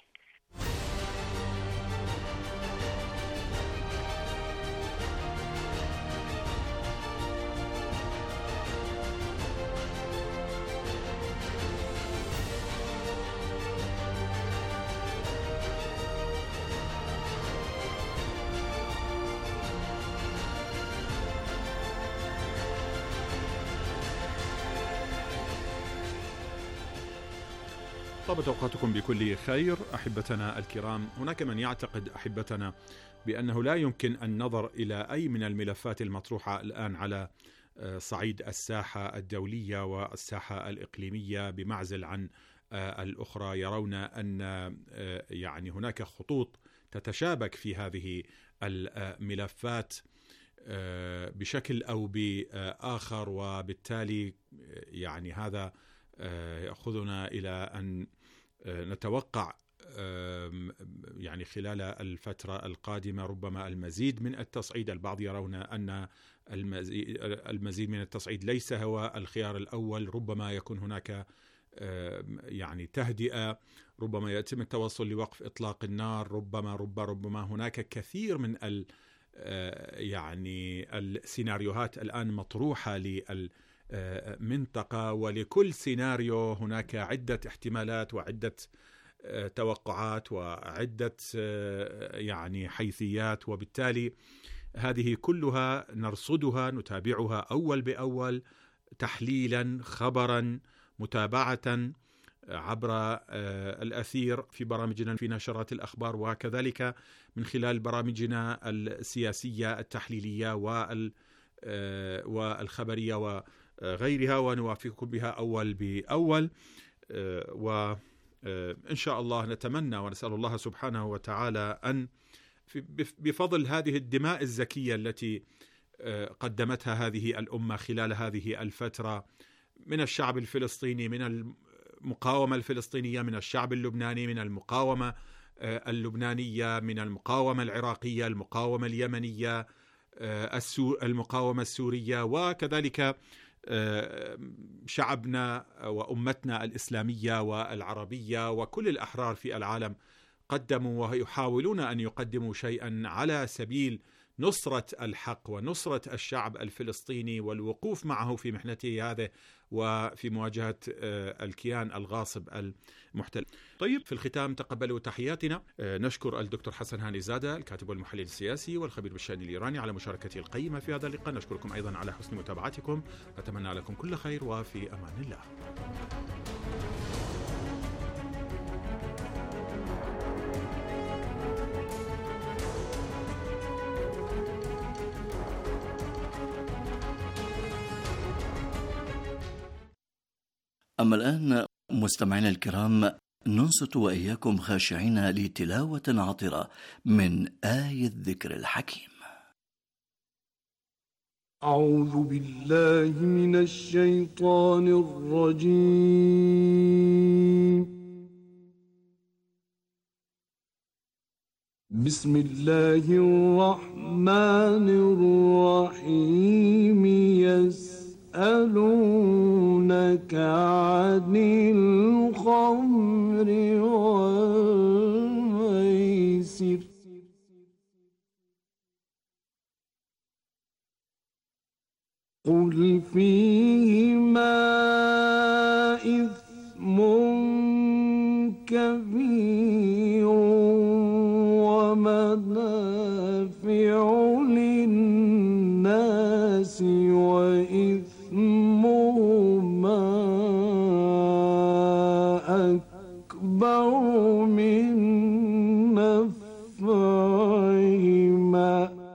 طابت أوقاتكم بكل خير أحبتنا الكرام. هناك من يعتقد أحبتنا بأنه لا يمكن النظر إلى أي من الملفات المطروحة الآن على صعيد الساحة الدولية والساحة الإقليمية بمعزل عن الأخرى. يرون أن يعني هناك خطوط تتشابك في هذه الملفات بشكل أو بآخر، وبالتالي يعني هذا يأخذنا إلى أن نتوقع يعني خلال الفترة القادمة ربما المزيد من التصعيد. البعض يرون أن المزيد من التصعيد ليس هو الخيار الأول، ربما يكون هناك يعني تهدئة، ربما يتم التوصل لوقف إطلاق النار، ربما هناك كثير من يعني السيناريوهات الآن مطروحة منطقة، ولكل سيناريو هناك عدة احتمالات وعدة توقعات وعدة يعني حيثيات، وبالتالي هذه كلها نرصدها نتابعها أول بأول، تحليلا، خبرا، متابعة عبر الأثير في برامجنا في نشرات الأخبار، وكذلك من خلال برامجنا السياسية التحليلية والخبرية وغيرها، ونوافقكم بها أول بأول. وإن شاء الله نتمنى ونسأل الله سبحانه وتعالى أن بفضل هذه الدماء الزكية التي قدمتها هذه الأمة خلال هذه الفترة من الشعب الفلسطيني، من المقاومة الفلسطينية، من الشعب اللبناني، من المقاومة اللبنانية، من المقاومة العراقية، المقاومة اليمنية، المقاومة السورية، وكذلك شعبنا وأمتنا الإسلامية والعربية وكل الأحرار في العالم قدموا ويحاولون أن يقدموا شيئا على سبيل نصرة الحق ونصرة الشعب الفلسطيني والوقوف معه في محنته هذه وفي مواجهة الكيان الغاصب المحتل. طيب، في الختام تقبلوا تحياتنا. نشكر الدكتور حسن هاني زادة الكاتب والمحلل السياسي والخبير بالشأن الإيراني على مشاركته القيمة في هذا اللقاء. نشكركم أيضا على حسن متابعتكم، أتمنى لكم كل خير وفي أمان الله. أما الآن مستمعينا الكرام، ننصت وإياكم خاشعين لتلاوة عطرة من آية الذكر الحكيم. أعوذ بالله من الشيطان الرجيم. بسم الله الرحمن الرحيم. يسألونك عن الخمر والميسر قل فيهما إثم كبير ومنافع للناس وإثمهما أكبر من نفعهما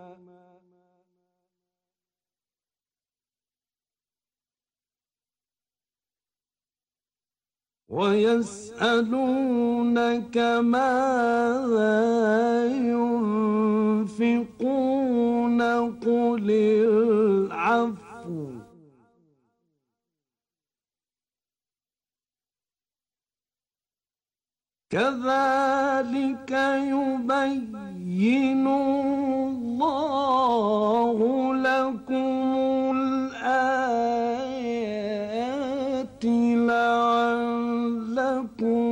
ويسألونك ماذا ينفقون قل العفو كذلك يبين الله لكم الآيات لعلكم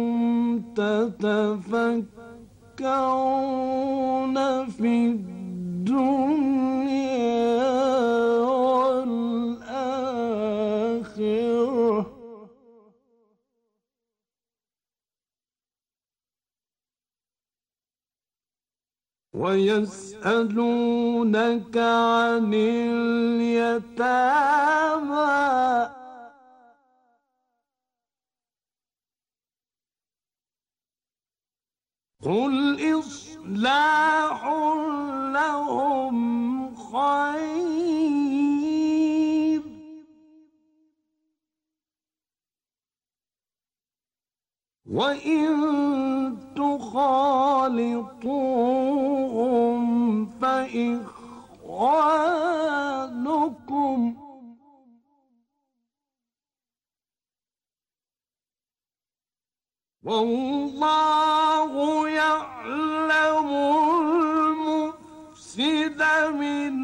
تتفكرون في الدنيا والآخرة ويسألونك عن اليتامى قل إصلاح لهم خير وإن تخالطوهم فإخوانكم والله يعلم المفسد من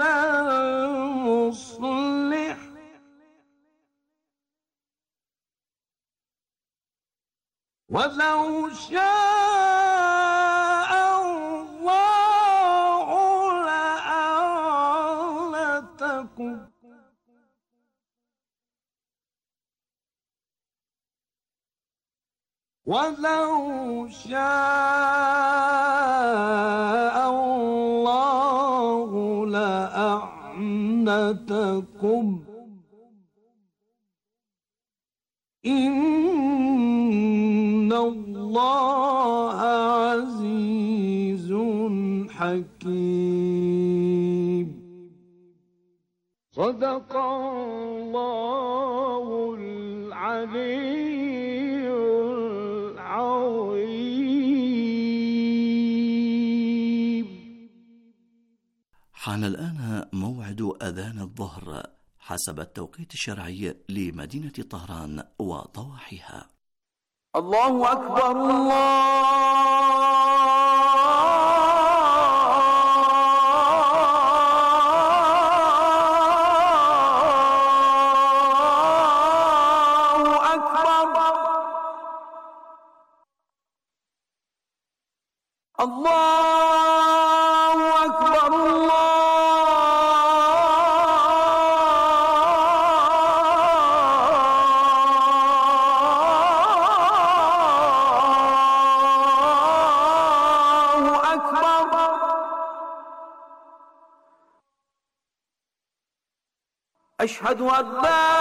المصلح ولو شاء الله لأعنتكم ولو شاء الله لأعنتكم إن الله عزيز حكيم. صدق الله العلي العظيم. حان الآن موعد أذان الظهر حسب التوقيت الشرعي لمدينة طهران وضواحيها. الله أكبر الله أكبر. الله أكبر الله أكبر. أشهد أن لا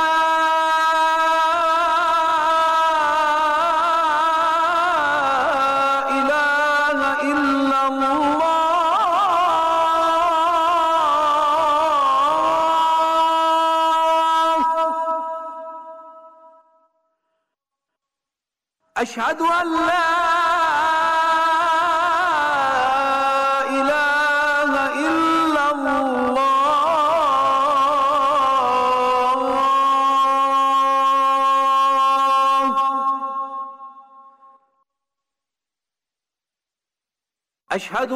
أشهد أن لا إله إلا الله. أشهد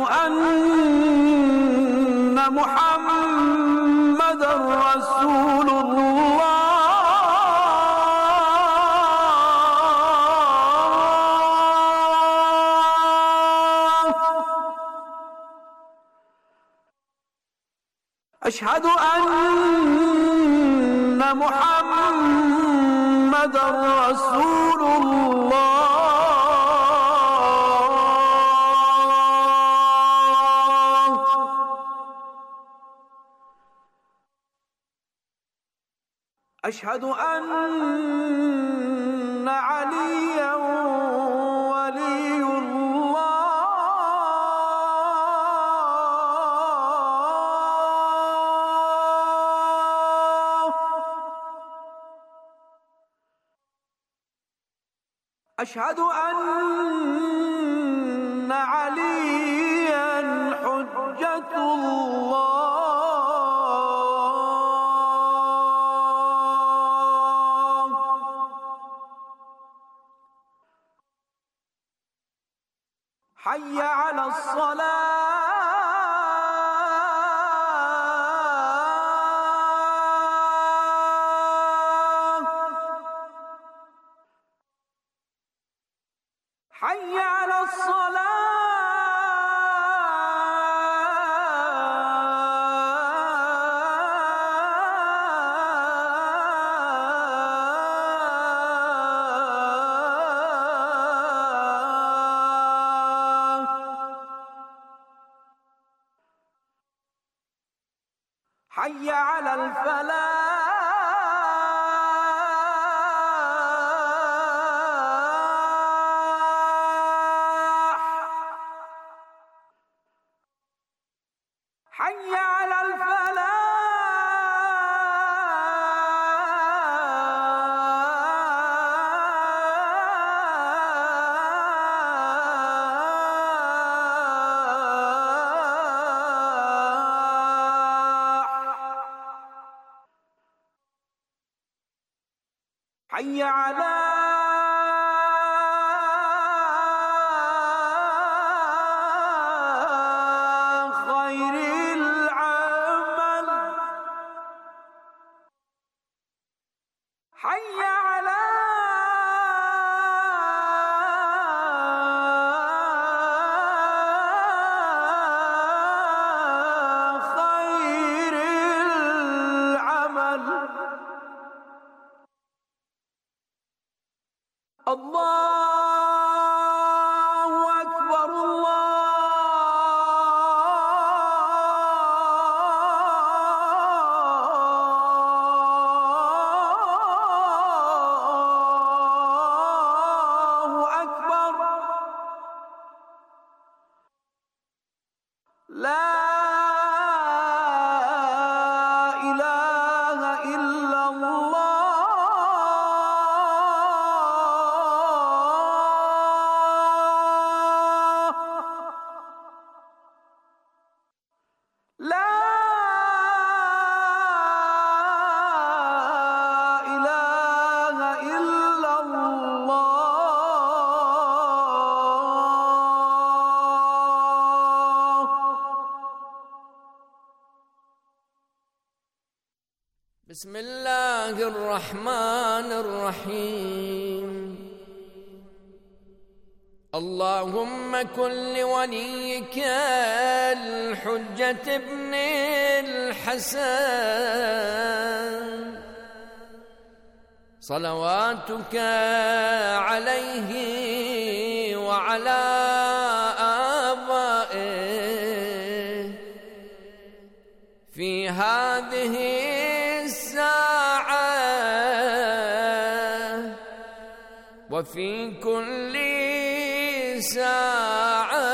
أن محمدًا رسول الله. أشهد أن محمدًا رسول الله. أشهد أن عليًا ولي أشهد أن عليا حجة الله. حي على الصلاة. حي على الصلاة. حي على الفلاح. حي على الفلاح. حي على خير العمل. حي على خير العمل. لا إله إلا الله لا إله إلا الله بسم الله الرحمن الرحيم اللهم كن لوليك الحجة ابن الحسن صلواتك عليه وعلى آبائه في هذه الساعة وفي كل ساعة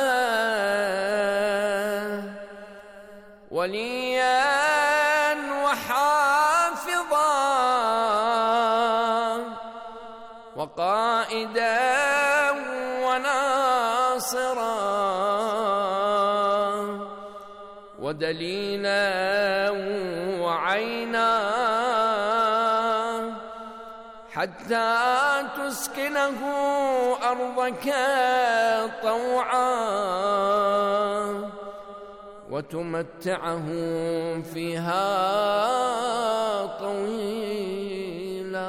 وليا وحافظا وقائدا وناصرا ودليلا وعينا حتى تسكنه أرضك طوعا وتمتعه فيها طويلا.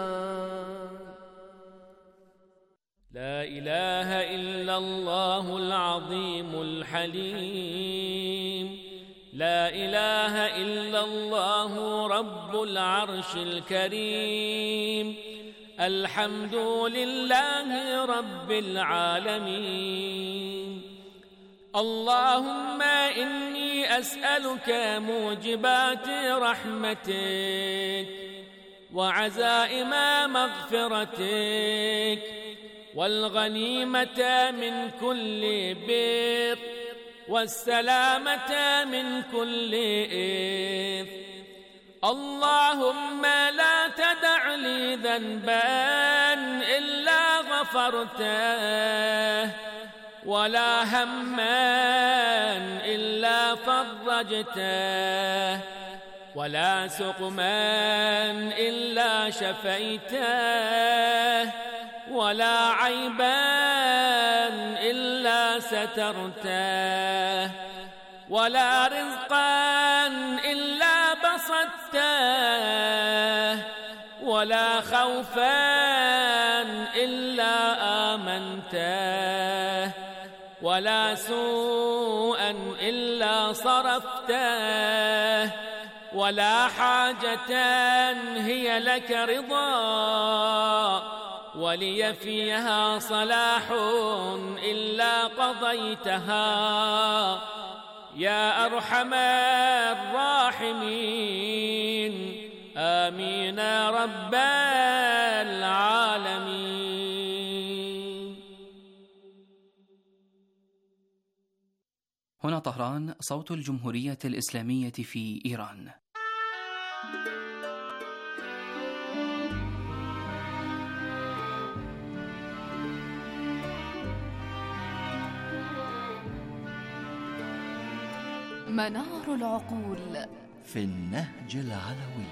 لا إله إلا الله العظيم الحليم لا إله إلا الله رب العرش الكريم الحمد لله رب العالمين. اللهم إني أسألك موجبات رحمتك وعزائم مغفرتك والغنيمة من كل بر والسلامة من كل إثم. اللهم لا تدع لي ذنبا إلا غفرته ولا هما إلا فرجته ولا سقما إلا شفيته ولا عيبا إلا سترته ولا رزقا إلا بسطته ولا خوفا إلا آمنته ولا سوءا إلا صرفته ولا حاجة هي لك رضا ولي فيها صلاح إلا قضيتها يا أرحم الراحمين. آمين رب العالمين. هنا طهران، صوت الجمهورية الإسلامية في إيران. منار العقول في النهج العلوي.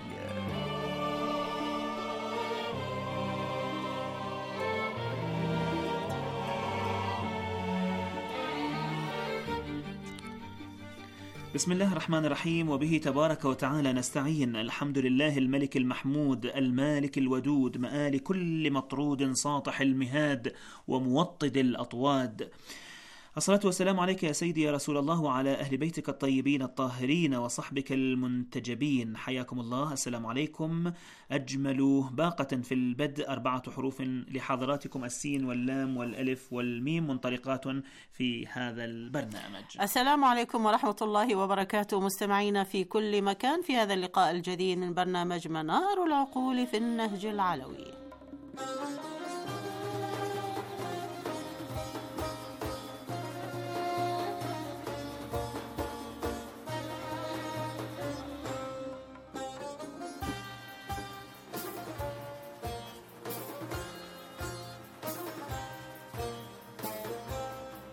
بسم الله الرحمن الرحيم، وبه تبارك وتعالى نستعين. الحمد لله الملك المحمود المالك الودود مآل كل مطرود ساطح المهاد وموطد الأطواد. الصلاة والسلام عليك يا سيدي يا رسول الله وعلى أهل بيتك الطيبين الطاهرين وصحبك المنتجبين. حياكم الله. السلام عليكم. أجمل باقة في البدء 4 حروف لحضراتكم، السين واللام والألف والميم منطلقات في هذا البرنامج. السلام عليكم ورحمة الله وبركاته مستمعينا في كل مكان في هذا اللقاء الجديد من برنامج منار العقول في النهج العلوي.